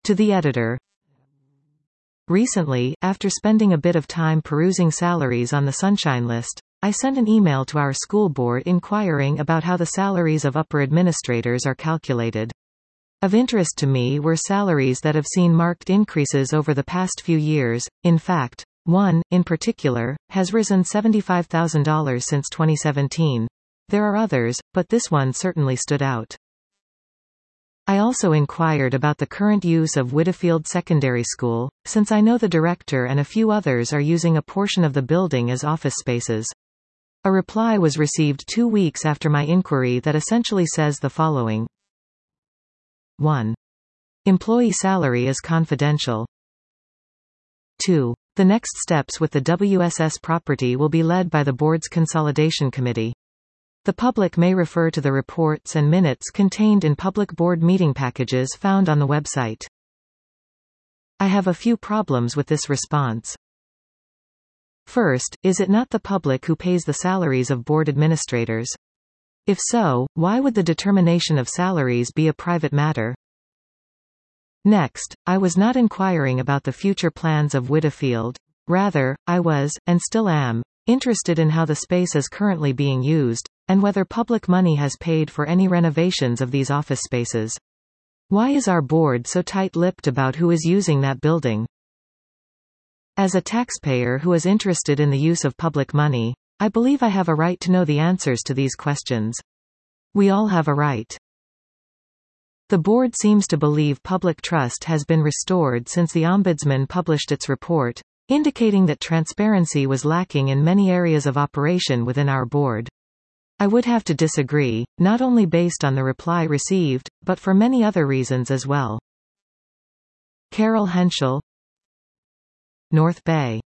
To the editor. Recently, after spending a bit of time perusing salaries on the Sunshine List, I sent an email to our school board inquiring about how the salaries of upper administrators are calculated. Of interest to me were salaries that have seen marked increases over the past few years. In fact, one, in particular, has risen $75,000 since 2017. There are others, but this one certainly stood out. I also inquired about the current use of Whitfield Secondary School, since I know the director and a few others are using a portion of the building as office spaces. A reply was received 2 weeks after my inquiry that essentially says the following. 1. Employee salary is confidential. 2. The next steps with the WSS property will be led by the board's consolidation committee. The public may refer to the reports and minutes contained in public board meeting packages found on the website. I have a few problems with this response. First, is it not the public who pays the salaries of board administrators? If so, why would the determination of salaries be a private matter? Next, I was not inquiring about the future plans of Whitfield. Rather, I was, and still am, interested in how the space is currently being used, and whether public money has paid for any renovations of these office spaces. Why is our board so tight-lipped about who is using that building? As a taxpayer who is interested in the use of public money, I believe I have a right to know the answers to these questions. We all have a right. The board seems to believe public trust has been restored since the Ombudsman published its report, indicating that transparency was lacking in many areas of operation within our board. I would have to disagree, not only based on the reply received, but for many other reasons as well. Carol Henschel, North Bay.